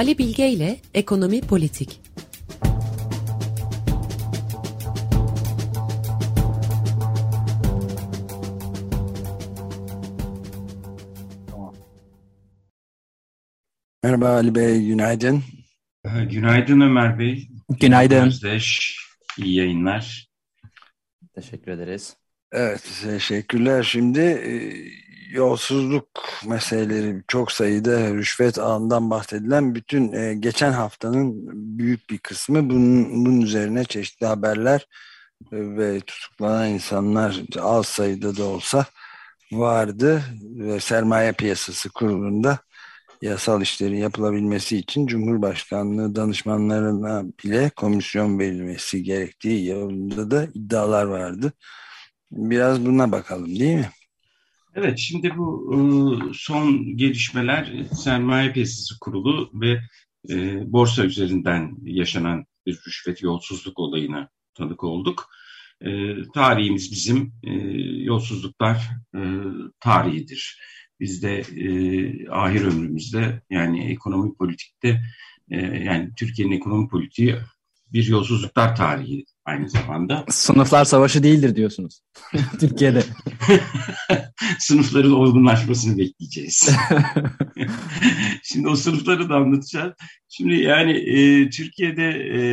Ali Bilge ile Ekonomi Politik. Merhaba Ali Bey, günaydın. Günaydın Ömer Bey. Günaydın. Özdeş, iyi yayınlar. Teşekkür ederiz. Evet, teşekkürler. Şimdi yolsuzluk meseleleri, çok sayıda rüşvet ağından bahsedilen bütün geçen haftanın büyük bir kısmı bunun üzerine çeşitli haberler ve tutuklanan insanlar az sayıda da olsa vardı ve Sermaye Piyasası Kurulu'nda yasal işlerin yapılabilmesi için Cumhurbaşkanlığı danışmanlarına bile komisyon verilmesi gerektiği yolunda da iddialar vardı. Biraz buna bakalım, değil mi? Evet, şimdi bu son gelişmeler Sermaye Piyasası Kurulu ve borsa üzerinden yaşanan bir rüşvet yolsuzluk olayına tanık olduk. Tarihimiz bizim yolsuzluklar tarihidir. Biz de ahir ömrümüzde yani ekonomi politikte yani Türkiye'nin ekonomi politiği bir yolsuzluklar tarihi aynı zamanda. Sınıflar savaşı değildir diyorsunuz Türkiye'de. Sınıfların olgunlaşmasını bekleyeceğiz. Şimdi o sınıfları da anlatacağız. Şimdi yani Türkiye'de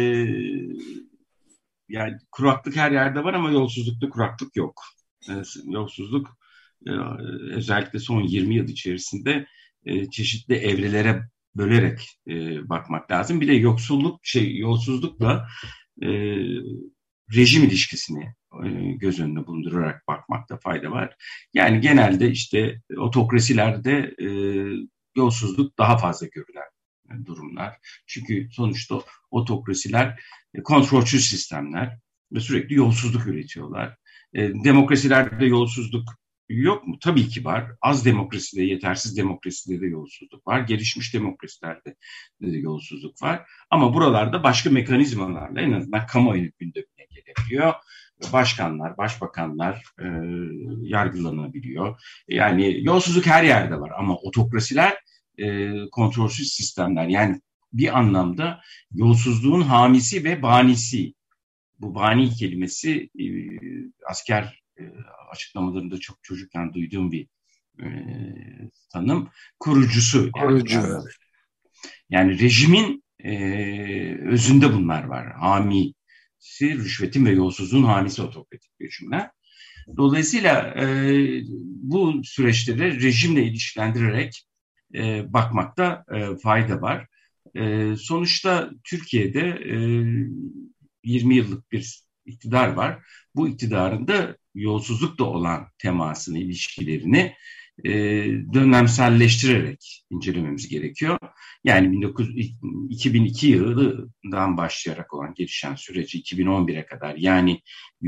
yani kuraklık her yerde var ama yolsuzlukta kuraklık yok. Yolsuzluk özellikle son 20 yıl içerisinde çeşitli evrelere bölerek bakmak lazım. Bir de yolsuzlukla rejim ilişkisini göz önünde bulundurarak bakmakta fayda var. Yani genelde işte otokrasilerde yolsuzluk daha fazla görülen durumlar. Çünkü sonuçta otokrasiler kontrolsüz sistemler ve sürekli yolsuzluk üretiyorlar. Demokrasilerde yolsuzluk yok mu? Tabii ki var. Az demokraside, yetersiz demokraside de yolsuzluk var. Gelişmiş demokrasilerde de yolsuzluk var. Ama buralarda başka mekanizmalarla en azından kamuoyu gündemine gelebiliyor. Başkanlar, başbakanlar yargılanabiliyor. Yani yolsuzluk her yerde var ama otokrasiler kontrolsüz sistemler. Yani bir anlamda yolsuzluğun hamisi ve banisi. Bu bani kelimesi asker açıklamalarında çok çocukken duyduğum bir tanım. Kurucusu. Kurucu. Yani rejimin özünde bunlar var. Hamisi, rüşvetin ve yolsuzluğun hamisi otokratik rejimler. Dolayısıyla bu süreçleri rejimle ilişkilendirerek bakmakta fayda var. Sonuçta Türkiye'de 20 yıllık bir iktidar var. Bu iktidarın da yolsuzlukla olan temasını, ilişkilerini dönemselleştirerek incelememiz gerekiyor. Yani 2002 yılından başlayarak olan gelişen süreci 2011'e kadar yani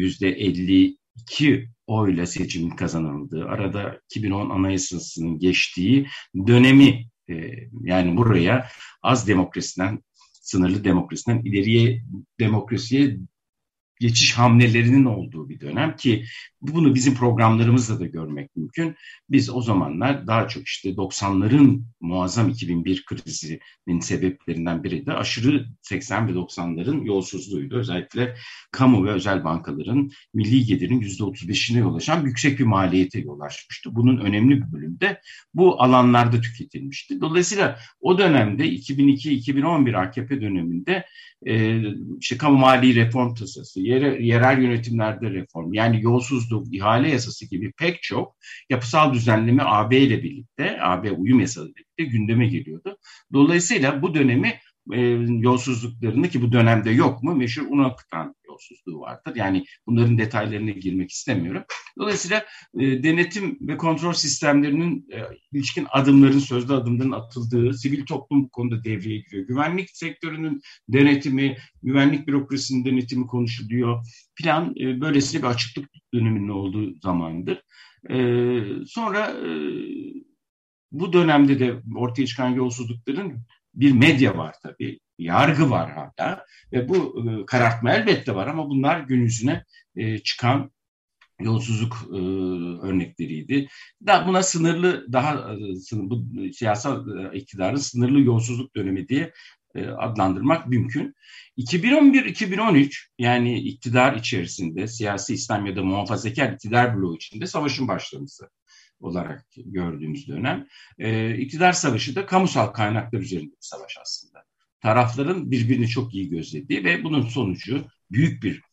%52 oyla seçimin kazanıldığı, arada 2010 Anayasası'nın geçtiği dönemi yani buraya az demokrasiden, sınırlı demokrasiden ileriye demokrasiye geçiş hamlelerinin olduğu bir dönem ki bunu bizim programlarımızda da görmek mümkün. Biz o zamanlar daha çok işte 90'ların muazzam 2001 krizinin sebeplerinden biri de aşırı 80 ve 90'ların yolsuzluğuydu. Özellikle kamu ve özel bankaların milli gelirin %35'ine yol açan yüksek bir maliyete yol açmıştı. Bunun önemli bir bölümü de bu alanlarda tüketilmişti. Dolayısıyla o dönemde 2002-2011 AKP döneminde işte kamu mali reform tasası, yerel yönetimlerde reform, yani yolsuzluk, ihale yasası gibi pek çok yapısal düzenleme AB ile birlikte, AB uyum yasası ile birlikte gündeme geliyordu. Dolayısıyla bu dönemi yolsuzluklarını ki bu dönemde yok mu meşhur un akıtan yolsuzluğu vardır. Yani bunların detaylarına girmek istemiyorum. Dolayısıyla denetim ve kontrol sistemlerinin ilişkin adımların, sözlü adımların atıldığı, sivil toplum bu konuda devreye giriyor. Güvenlik sektörünün denetimi, güvenlik bürokrasisinin denetimi konuşuluyor. Plan böylesine bir açıklık döneminin olduğu zamandır. Sonra bu dönemde de ortaya çıkan yolsuzlukların bir medya var tabii, yargı var hala ve bu karartma elbette var ama bunlar gün yüzüne çıkan yolsuzluk örnekleriydi. Buna bu siyasal iktidarın sınırlı yolsuzluk dönemi diye adlandırmak mümkün. 2011-2013 yani iktidar içerisinde siyasi İslam ya da muhafazakar iktidar bloğu içinde savaşın başlaması olarak gördüğümüz dönem. İktidar savaşı da kamusal kaynaklar üzerinde bir savaş aslında. Tarafların birbirini çok iyi gözlediği ve bunun sonucu büyük bir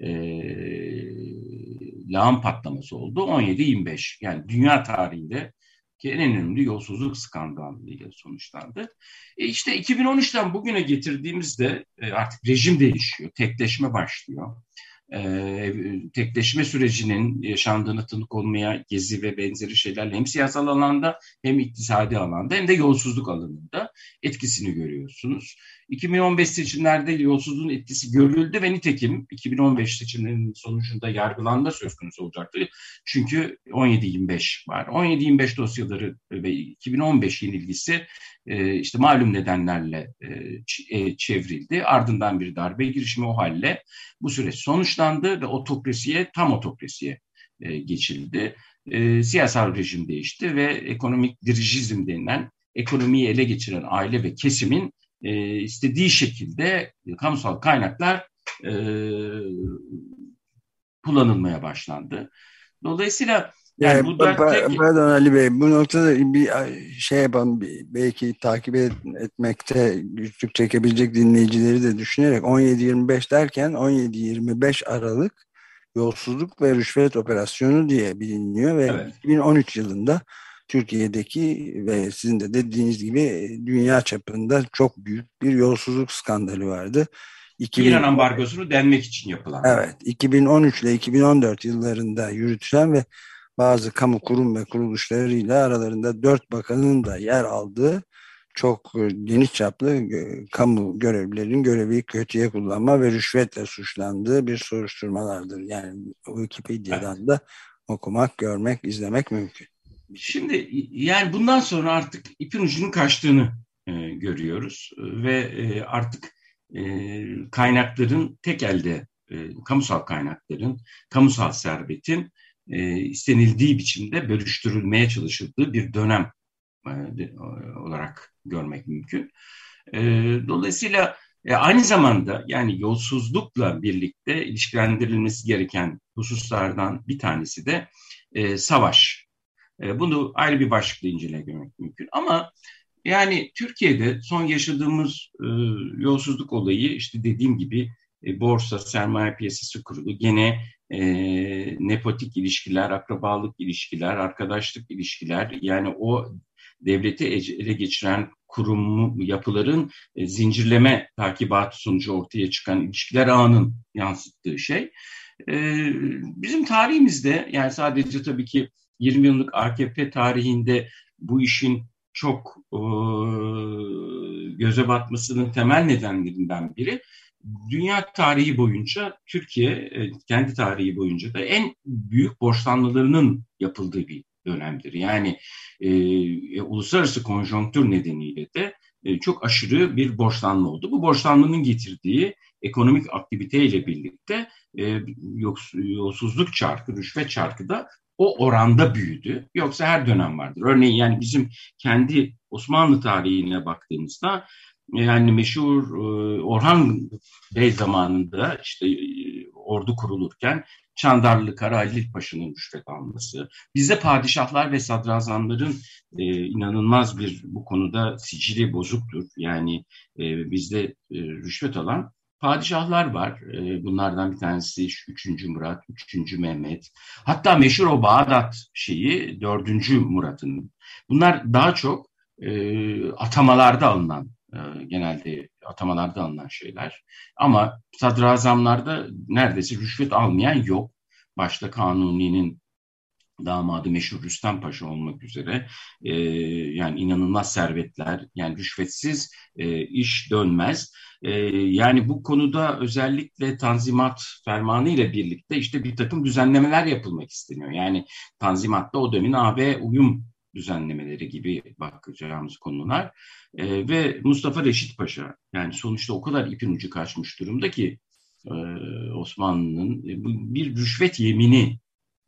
lağım patlaması oldu. 17-25 yani dünya tarihinde en önemli yolsuzluk skandalıyla sonuçlandı. İşte 2013'ten bugüne getirdiğimizde artık rejim değişiyor, tekleşme başlıyor. Tekleşme sürecinin yaşandığını tanık olmaya Gezi ve benzeri şeylerle hem siyasal alanda hem iktisadi alanda hem de yolsuzluk alanında etkisini görüyorsunuz. 2015 seçimlerde yolsuzluğun etkisi görüldü ve nitekim 2015 seçimlerinin sonucunda yargılanma söz konusu olacaktı. Çünkü 17-25 var. 17-25 dosyaları ve 2015 yenilgisi işte malum nedenlerle çevrildi. Ardından bir darbe girişimi o halle bu süreç sonuçlandı ve tam otokrasiye geçildi. Siyasal rejim değişti ve ekonomik dirijizm denilen ekonomiyi ele geçiren aile ve kesimin istediği şekilde kamusal kaynaklar kullanılmaya başlandı. Dolayısıyla yani bu pardon Ali Bey, bu noktada bir şey yapalım, belki takip etmekte güçlük çekebilecek dinleyicileri de düşünerek 17-25 derken 17-25 Aralık yolsuzluk ve rüşvet operasyonu diye biliniyor ve evet. 2013 yılında Türkiye'deki ve sizin de dediğiniz gibi dünya çapında çok büyük bir yolsuzluk skandalı vardı. İran ambargosunu delmek için yapılan. Evet, 2013 ile 2014 yıllarında yürütülen ve bazı kamu kurum ve kuruluşlarıyla aralarında 4 bakanın da yer aldığı çok geniş çaplı kamu görevlilerinin görevi kötüye kullanma ve rüşvetle suçlandığı bir soruşturmalardır. Yani Wikipedia'dan da okumak, görmek, izlemek mümkün. Şimdi yani bundan sonra artık ipin ucunun kaçtığını görüyoruz ve artık kaynakların tek elde, kamusal kaynakların, kamusal servetin istenildiği biçimde bölüştürülmeye çalışıldığı bir dönem olarak görmek mümkün. Dolayısıyla aynı zamanda yani yolsuzlukla birlikte ilişkilendirilmesi gereken hususlardan bir tanesi de savaş. Bunu ayrı bir başlıkla incelemek mümkün. Ama yani Türkiye'de son yaşadığımız yolsuzluk olayı işte dediğim gibi borsa, sermaye piyasası kurulu, gene nepotik ilişkiler, akrabalık ilişkiler, arkadaşlık ilişkiler, yani o devleti ele geçiren kurum yapıların zincirleme takibatı sonucu ortaya çıkan ilişkiler ağının yansıttığı şey. Bizim tarihimizde yani sadece tabii ki 20 yıllık AKP tarihinde bu işin çok göze batmasının temel nedenlerinden biri dünya tarihi boyunca, Türkiye kendi tarihi boyunca da en büyük borçlanmalarının yapıldığı bir dönemdir. Yani uluslararası konjonktür nedeniyle de çok aşırı bir borçlanma oldu. Bu borçlanmanın getirdiği ekonomik aktiviteyle birlikte yolsuzluk çarkı, rüşvet çarkı da o oranda büyüdü. Yoksa her dönem vardır. Örneğin yani bizim kendi Osmanlı tarihine baktığımızda yani meşhur Orhan Bey zamanında işte ordu kurulurken Çandarlı Kara Halil Paşa'nın rüşvet alması. Bizde padişahlar ve sadrazamların inanılmaz bir bu konuda sicili bozuktur. Yani bizde rüşvet alan padişahlar var. Bunlardan bir tanesi 3. Murat, 3. Mehmet. Hatta meşhur o Bağdat şeyi 4. Murat'ın. Bunlar daha çok atamalarda alınan, genelde atamalarda alınan şeyler. Ama sadrazamlarda neredeyse rüşvet almayan yok. Başta Kanuni'nin damadı meşhur Rüstem Paşa olmak üzere yani inanılmaz servetler, yani rüşvetsiz iş dönmez. Yani bu konuda özellikle Tanzimat Fermanı ile birlikte işte bir takım düzenlemeler yapılmak isteniyor. Yani Tanzimat'ta o dönemin AB uyum düzenlemeleri gibi bakacağımız konular ve Mustafa Reşit Paşa, yani sonuçta o kadar ipin ucu kaçmış durumda ki Osmanlı'nın bir rüşvet yemini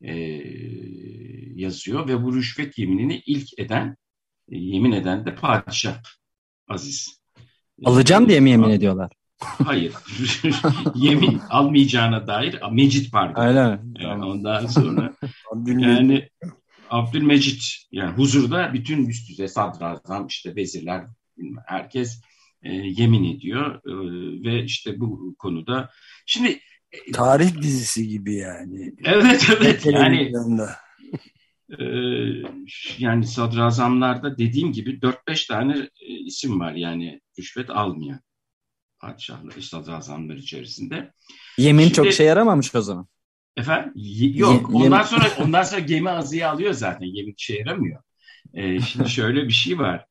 yazıyor ve bu rüşvet yeminini ilk yemin eden de padişah Aziz. Alacağım diye mi yemin ediyorlar? Hayır. Yemin almayacağına dair Mecit pardon. Öyle mi? Yani ondan sonra yani Abdülmecit yani huzurda bütün üst düzey sadrazam işte vezirler herkes yemin ediyor ve işte bu konuda şimdi tarih dizisi gibi yani. Evet yani yani sadrazamlarda dediğim gibi 4-5 tane isim var yani rüşvet almayan padişahlar, sadrazamlar içerisinde. Yemin şimdi, çok işe yaramamış o zaman. Efendim? Yok. Ondan sonra gemi azıya alıyor zaten. Yemin işe yaramıyor. Şimdi şöyle bir şey var.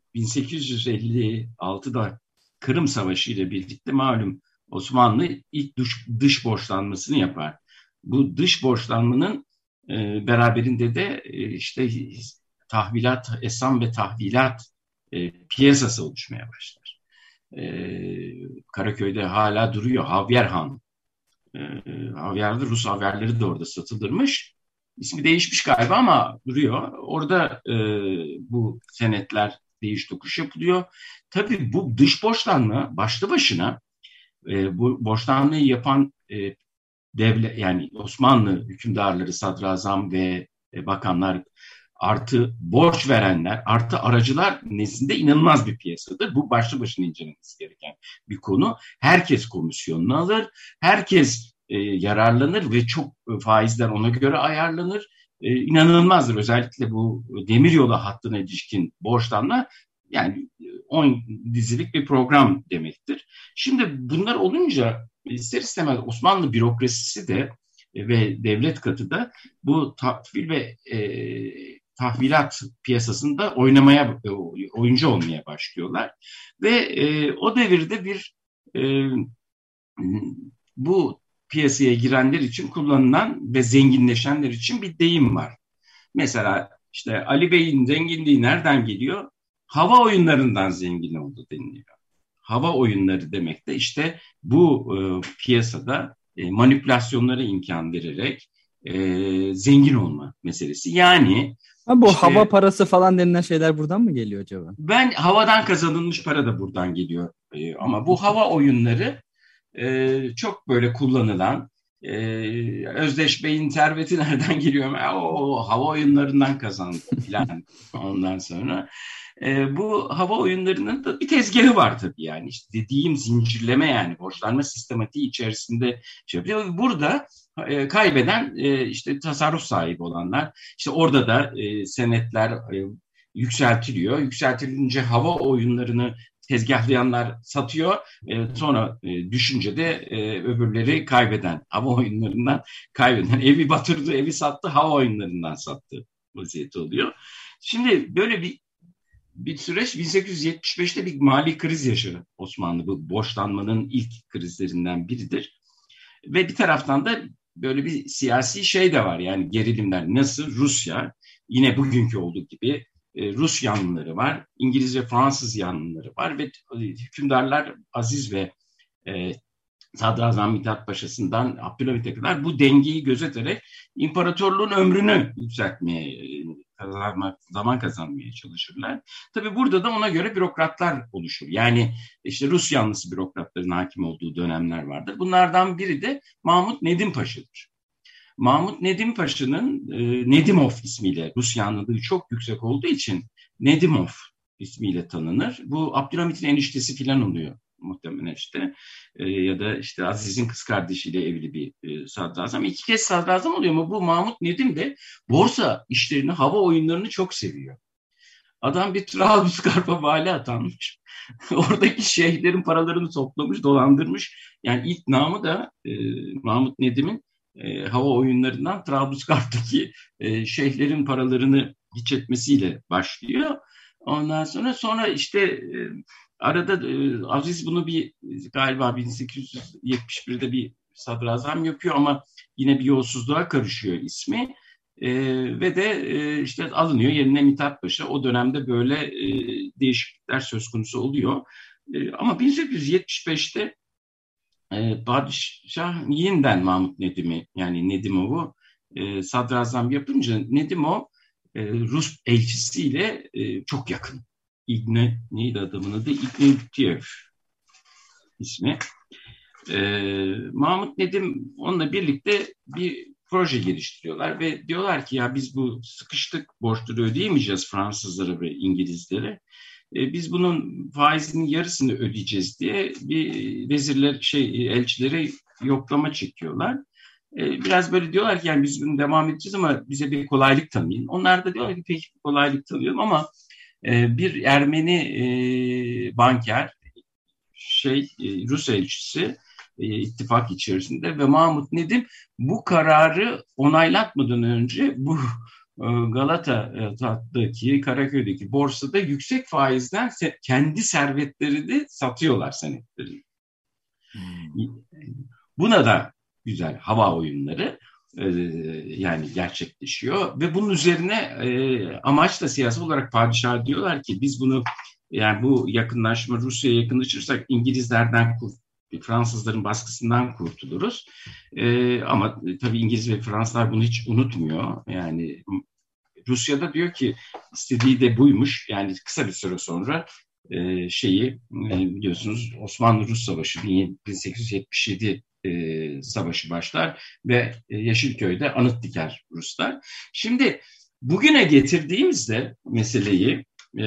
1856'da Kırım Savaşı ile birlikte malum Osmanlı ilk dış borçlanmasını yapar. Bu dış borçlanmanın beraberinde de işte tahvilat, esam ve tahvilat piyasası oluşmaya başlar. Karaköy'de hala duruyor. Havyer Han. Havyar'da Rus havyarları da orada satılırmış. İsmi değişmiş galiba ama duruyor. Orada bu senetler değiş tokuş yapılıyor. Tabii bu dış borçlanma başlı başına bu borçlanmayı yapan devlet yani Osmanlı hükümdarları, sadrazam ve bakanlar artı borç verenler artı aracılar nezdinde inanılmaz bir piyasadır. Bu başlı başına incelenmesi gereken bir konu. Herkes komisyonunu alır, herkes yararlanır ve çok faizler ona göre ayarlanır. İnanılmazdır. Özellikle bu demiryolu hattına ilişkin borçlanma yani 10 dizilik bir program demektir. Şimdi bunlar olunca ister istemez Osmanlı bürokrasisi de ve devlet katı da bu tahvil ve tahvilat piyasasında oyuncu olmaya başlıyorlar. Ve o devirde bu piyasaya girenler için kullanılan ve zenginleşenler için bir deyim var. Mesela işte Ali Bey'in zenginliği nereden geliyor? Hava oyunlarından zengin oldu deniliyor. Hava oyunları demek de işte bu piyasada manipülasyonlara imkan vererek zengin olma meselesi. Yani bu işte, hava parası falan denilen şeyler buradan mı geliyor acaba? Ben havadan kazanılmış para da buradan geliyor. Ama bu hava oyunları çok böyle kullanılan Özdeş Bey'in serveti nereden geliyor? O hava oyunlarından kazandı falan ondan sonra. Bu hava oyunlarının da bir tezgahı var tabii yani. İşte dediğim zincirleme yani borçlanma sistematiği içerisinde şey yapıyor. Burada kaybeden işte tasarruf sahibi olanlar işte orada da senetler yükseltiliyor. Yükseltilince hava oyunlarını tezgahlayanlar satıyor. Sonra düşünce de öbürleri kaybeden, hava oyunlarından kaybeden, evi batırdı, evi sattı, hava oyunlarından sattı vaziyeti oluyor. Şimdi böyle bir süreç 1875'te bir mali kriz yaşar Osmanlı. Bu borçlanmanın ilk krizlerinden biridir. Ve bir taraftan da böyle bir siyasi şey de var. Yani gerilimler nasıl? Rusya yine bugünkü olduğu gibi Rus yanlıları var, İngiliz ve Fransız yanlıları var ve hükümdarlar Aziz ve Sadrazam Mithat Paşa'sından Abdülhamit'e kadar bu dengeyi gözeterek imparatorluğun ömrünü yükseltmeye, zaman kazanmaya çalışırlar. Tabii burada da ona göre bürokratlar oluşur. Yani işte Rus yanlısı bürokratların hakim olduğu dönemler vardır. Bunlardan biri de Mahmut Nedim Paşa'dır. Mahmut Nedim Paşa'nın Nedimov ismiyle Rus yanlılığı çok yüksek olduğu için Nedimov ismiyle tanınır. Bu Abdülhamit'in eniştesi falan oluyor muhtemelen işte. Ya da işte Aziz'in kız kardeşiyle evli bir sadrazam. 2 kez sadrazam oluyor ama bu Mahmut Nedim de borsa işlerini, hava oyunlarını çok seviyor. Adam bir Trablusgarp'a vali atanmış. Oradaki şeyhlerin paralarını toplamış, dolandırmış. Yani ilk namı da Mahmut Nedim'in hava oyunlarından Trablusgarp'taki şeyhlerin paralarını hiç etmesiyle başlıyor. Ondan sonra işte arada Aziz bunu galiba 1871'de bir sadrazam yapıyor ama yine bir yolsuzluğa karışıyor ismi. Ve de işte alınıyor yerine Mithat Paşa. O dönemde böyle değişiklikler söz konusu oluyor. Ama 1875'te padişah yeniden Mahmut Nedim'i yani Nedimov'u sadrazam yapınca Nedim o Rus elçisiyle çok yakın. Neydi adamın adı? Ignatiev ismi. Mahmut Nedim onunla birlikte bir proje geliştiriyorlar ve diyorlar ki ya biz bu sıkıştık, borçları ödeyemeyeceğiz Fransızlara ve İngilizlere. Biz bunun faizinin yarısını ödeyeceğiz diye bir vezirler elçilere yoklama çekiyorlar. Biraz böyle diyorlar ki yani biz bunu devam edeceğiz ama bize bir kolaylık tanıyın. Onlar da diyorlar ki peki bir kolaylık tanıyalım ama bir Ermeni banker Rus elçisi ittifak içerisinde ve Mahmut Nedim bu kararı onaylatmadan önce bu Galata'daki, Karaköy'deki borsada yüksek faizden kendi servetlerini satıyorlar senetleri. Buna da güzel hava oyunları yani gerçekleşiyor ve bunun üzerine amaç da siyasi olarak padişah diyorlar ki biz bunu yani bu yakınlaşma Rusya'ya yakınlaşırsak İngilizlerden Fransızların baskısından kurtuluruz. Ama tabii İngiliz ve Fransızlar bunu hiç unutmuyor. Yani Rusya'da diyor ki istediği de buymuş. Yani kısa bir süre sonra biliyorsunuz Osmanlı-Rus Savaşı 1877 savaşı başlar ve Yeşilköy'de anıt diker Ruslar. Şimdi bugüne getirdiğimizde meseleyi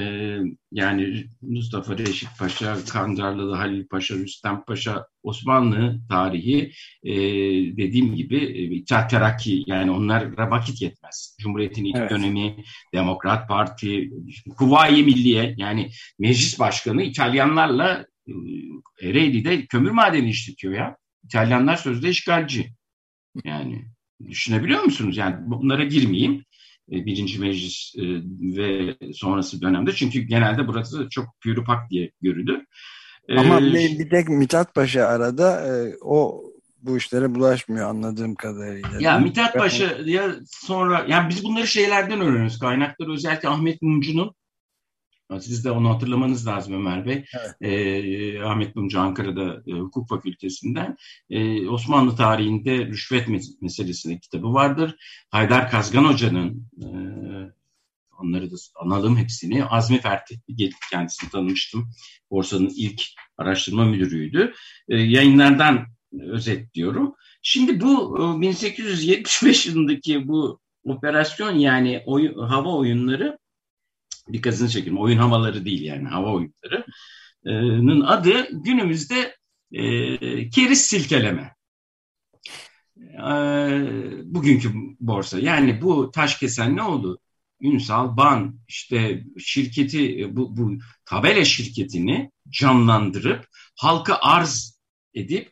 yani Mustafa Reşit Paşa, Kandarlı Halil Paşa, Rüstem Paşa, Osmanlı tarihi dediğim gibi İttihat Terakki yani onlara vakit yetmez. Cumhuriyet'in ilk dönemi, Demokrat Parti, Kuvayi Milliye yani meclis başkanı İtalyanlarla Ereğli'de kömür madeni işletiyor ya. İtalyanlar sözde işgalci. Yani düşünebiliyor musunuz? Yani bunlara girmeyeyim. Birinci Meclis ve sonrası dönemde. Çünkü genelde burası çok pürüpak diye görülür. Ama bir tek Mithat Paşa arada o bu işlere bulaşmıyor anladığım kadarıyla. Ya Mithat Paşa ya sonra yani biz bunları şeylerden öğreniyoruz. Kaynakları özellikle Ahmet Mumcu'nun siz de onu hatırlamanız lazım Ömer Bey. Evet. Ahmet Mumcu Ankara'da hukuk fakültesinden. Osmanlı tarihinde rüşvet meselesine kitabı vardır. Haydar Kazgan Hoca'nın onları da analım hepsini. Azmi Ferdi kendisini tanımıştım. Borsa'nın ilk araştırma müdürüydü. Yayınlardan özetliyorum. Şimdi bu 1875 yılındaki bu operasyon yani hava oyunları dikkatini çekelim. Oyun havaları değil yani hava oyunları'nın adı günümüzde keriz silkeleme. Bugünkü borsa. Yani bu Taşkesen ne oldu? Ünsal Ban işte şirketi bu tabela şirketini canlandırıp halka arz edip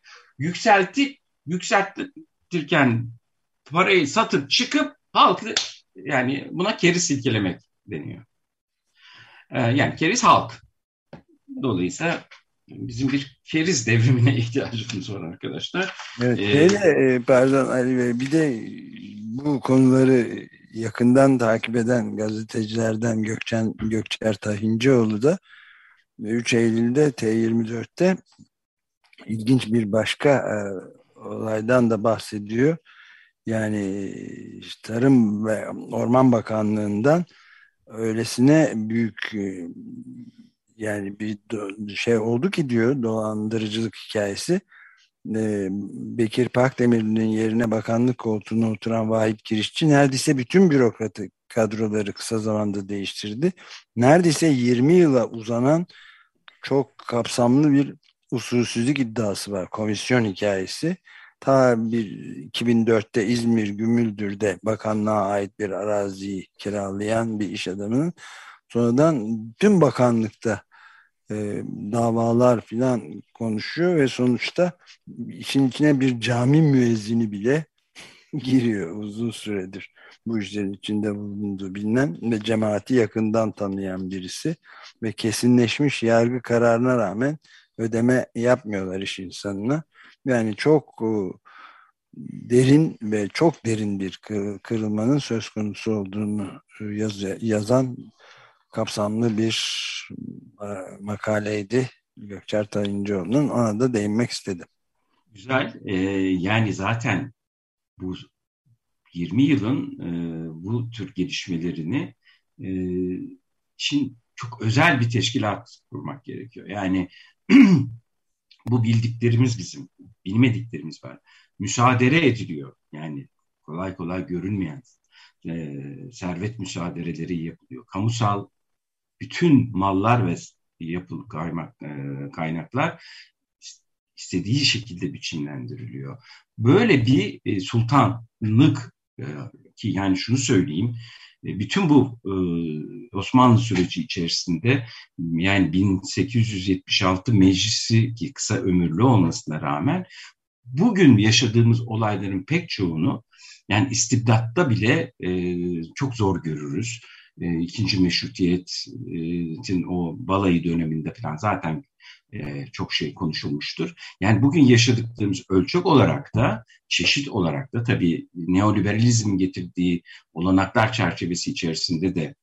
yükseltirken parayı satıp çıkıp halkı yani buna keriz silkelemek deniyor. Yani keriz halk. Dolayısıyla bizim bir keriz devrimine ihtiyacımız var arkadaşlar. Evet. Pardon Ali Bey, bir de bu konuları yakından takip eden gazetecilerden Gökçer Tahincioğlu da 3 Eylül'de T24'te ilginç bir başka olaydan da bahsediyor. Yani Tarım ve Orman Bakanlığı'ndan öylesine büyük yani bir şey oldu ki diyor dolandırıcılık hikayesi. Bekir Pakdemirli'nin yerine bakanlık koltuğuna oturan Vahit Kirişçi neredeyse bütün bürokratik kadroları kısa zamanda değiştirdi. Neredeyse 20 yıla uzanan çok kapsamlı bir usulsüzlük iddiası var. Komisyon hikayesi. Ta 2004'te İzmir Gümüldür'de bakanlığa ait bir araziyi kiralayan bir iş adamının sonradan tüm bakanlıkta davalar filan konuşuyor ve sonuçta işin içine bir cami müezzini bile giriyor uzun süredir. Bu işlerin içinde bulunduğu bilinen ve cemaati yakından tanıyan birisi ve kesinleşmiş yargı kararına rağmen ödeme yapmıyorlar iş insanına. Yani çok derin ve çok derin bir kırılmanın söz konusu olduğunu yazan kapsamlı bir makaleydi Gökçer Tahincioğlu'nun. Ona da değinmek istedim. Güzel. Yani zaten bu 20 yılın bu tür gelişmelerini için çok özel bir teşkilat kurmak gerekiyor. Yani bu bildiklerimiz bizim, bilmediklerimiz var. Müsaade ediliyor. Yani kolay kolay görünmeyen servet müsaadeleri yapılıyor. Kamusal bütün mallar ve kaynaklar istediği şekilde biçimlendiriliyor. Böyle bir sultanlık ki yani şunu söyleyeyim, bütün bu Osmanlı süreci içerisinde yani 1876 meclisi ki kısa ömürlü olmasına rağmen bugün yaşadığımız olayların pek çoğunu yani istibdatta bile çok zor görürüz. İkinci Meşrutiyet'in o balayı döneminde falan zaten çok şey konuşulmuştur. Yani bugün yaşadıklarımız ölçek olarak da, çeşit olarak da tabii neoliberalizmin getirdiği olanaklar çerçevesi içerisinde de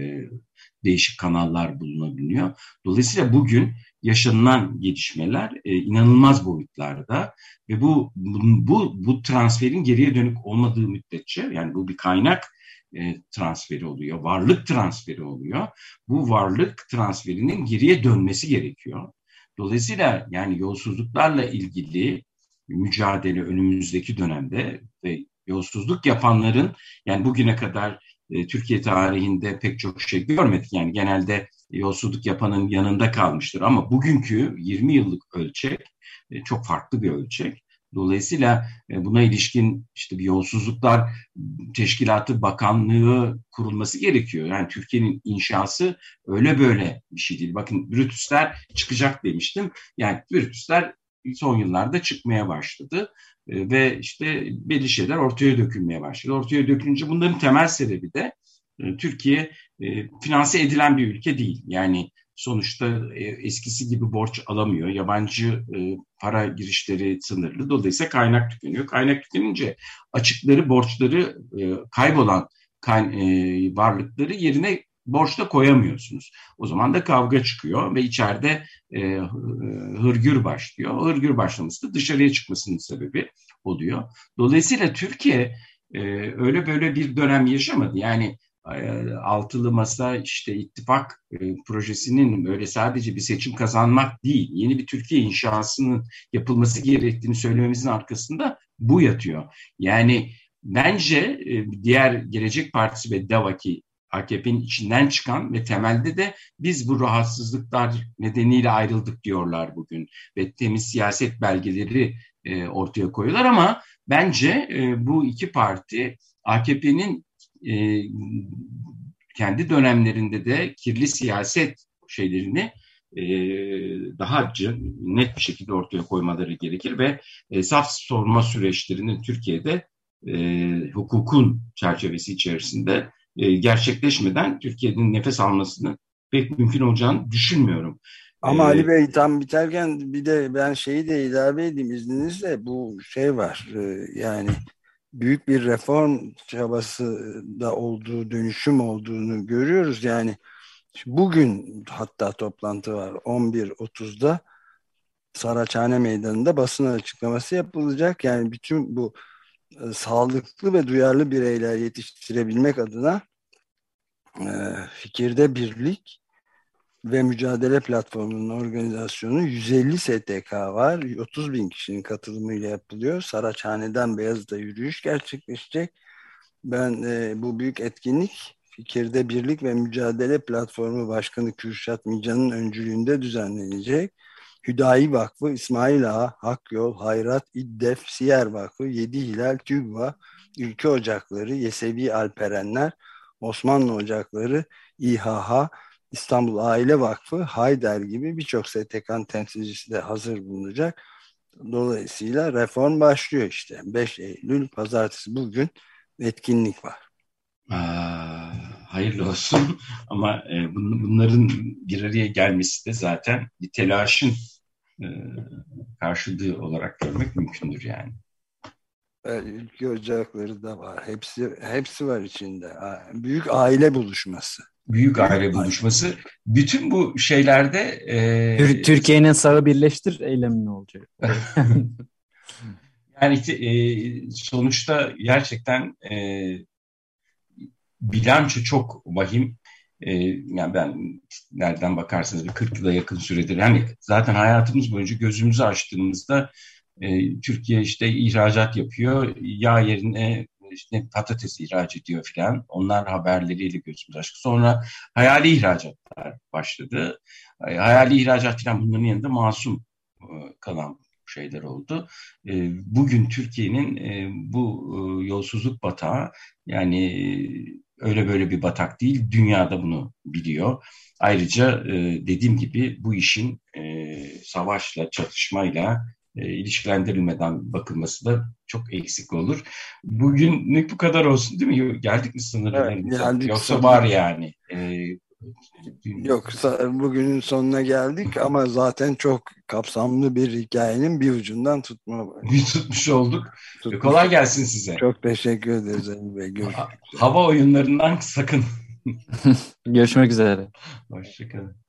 değişik kanallar bulunabiliyor. Dolayısıyla bugün yaşanılan gelişmeler inanılmaz boyutlarda ve bu transferin geriye dönük olmadığı müddetçe yani bu bir kaynak transferi oluyor, varlık transferi oluyor. Bu varlık transferinin geriye dönmesi gerekiyor. Dolayısıyla yani yolsuzluklarla ilgili mücadele önümüzdeki dönemde ve yolsuzluk yapanların yani bugüne kadar Türkiye tarihinde pek çok şey görmedik. Yani genelde yolsuzluk yapanın yanında kalmıştır ama bugünkü 20 yıllık ölçek çok farklı bir ölçek. Dolayısıyla buna ilişkin işte bir yolsuzluklar teşkilatı, bakanlığı kurulması gerekiyor. Yani Türkiye'nin inşası öyle böyle bir şey değil. Bakın Brutuslar çıkacak demiştim. Yani Brutuslar son yıllarda çıkmaya başladı ve işte belli şeyler ortaya dökülmeye başladı. Ortaya dökülünce bunların temel sebebi de Türkiye finanse edilen bir ülke değil. Yani sonuçta eskisi gibi borç alamıyor. Yabancı para girişleri sınırlı. Dolayısıyla kaynak tükeniyor. Kaynak tükenince açıkları, borçları kaybolan varlıkları yerine borçla koyamıyorsunuz. O zaman da kavga çıkıyor ve içeride hırgür başlıyor. O hırgür başlaması da dışarıya çıkmasının sebebi oluyor. Dolayısıyla Türkiye öyle böyle bir dönem yaşamadı. Yani altılı masa işte ittifak projesinin böyle sadece bir seçim kazanmak değil, yeni bir Türkiye inşasının yapılması gerektiğini söylememizin arkasında bu yatıyor. Yani bence diğer Gelecek Partisi ve DEVA ki AKP'nin içinden çıkan ve temelde de biz bu rahatsızlıklar nedeniyle ayrıldık diyorlar bugün ve temiz siyaset belgeleri ortaya koyuyorlar ama bence bu iki parti AKP'nin kendi dönemlerinde de kirli siyaset şeylerini daha net bir şekilde ortaya koymaları gerekir ve saf sorma süreçlerinin Türkiye'de hukukun çerçevesi içerisinde gerçekleşmeden Türkiye'nin nefes almasını pek mümkün olacağını düşünmüyorum. Ama Ali Bey tam biterken bir de ben şeyi de ilave edeyim izninizle, bu şey var yani büyük bir reform çabası da olduğu, dönüşüm olduğunu görüyoruz. Yani bugün hatta toplantı var 11.30'da Saraçhane Meydanı'nda basın açıklaması yapılacak. Yani bütün bu sağlıklı ve duyarlı bireyler yetiştirebilmek adına fikirde birlik ve mücadele platformunun organizasyonu 150 STK var. 30 bin kişinin katılımıyla yapılıyor. Saraçhane'den Beyazıt'a yürüyüş gerçekleşecek. Ben bu büyük etkinlik Fikirde Birlik ve Mücadele Platformu Başkanı Kürşat Mican'ın öncülüğünde düzenlenecek. Hüdayi Vakfı, İsmail Ağa, Hakyol, Hayrat, İddef, Siyer Vakfı, Yedi Hilal, TÜGVA, Ülke Ocakları, Yesevi Alperenler, Osmanlı Ocakları, İHH, İstanbul Aile Vakfı, Haydar gibi birçok STK'nın temsilcisi de hazır bulunacak. Dolayısıyla reform başlıyor işte. 5 Eylül Pazartesi bugün etkinlik var. Hayırlı olsun ama bunların bir araya gelmesi de zaten bir telaşın karşılığı olarak görmek mümkündür yani. Ülke Ocakları da var. Hepsi var içinde. Büyük aile buluşması. Büyük aile buluşması. Bütün bu şeylerde Türkiye'nin sağı birleştir eylemi ne olacak? Yani sonuçta gerçekten bilanço çok vahim. Yani ben nereden bakarsanız bir 40 yıla yakın süredir. Yani zaten hayatımız boyunca gözümüzü açtığımızda Türkiye işte ihracat yapıyor. Yağ yerine işte patates ihraç ediyor filan. Onlar haberleriyle gözümüz açtık. Sonra hayali ihracatlar başladı. Hayali ihracat filan bunların yanında masum kalan şeyler oldu. Bugün Türkiye'nin bu yolsuzluk batağı, yani öyle böyle bir batak değil. Dünyada bunu biliyor. Ayrıca dediğim gibi bu işin savaşla, çatışmayla ilişkilendirilmeden bakılması da çok eksik olur. Bugünlük bu kadar olsun değil mi? Geldik mi sınırlarımıza? Evet, geldik Yoksa var yani. Yoksa bugünün sonuna geldik ama zaten çok kapsamlı bir hikayenin bir ucundan tutmuş olduk. Kolay gelsin size. Çok teşekkür ederiz Ali Bey. Hava oyunlarından sakın. Görüşmek üzere. Hoşçakalın.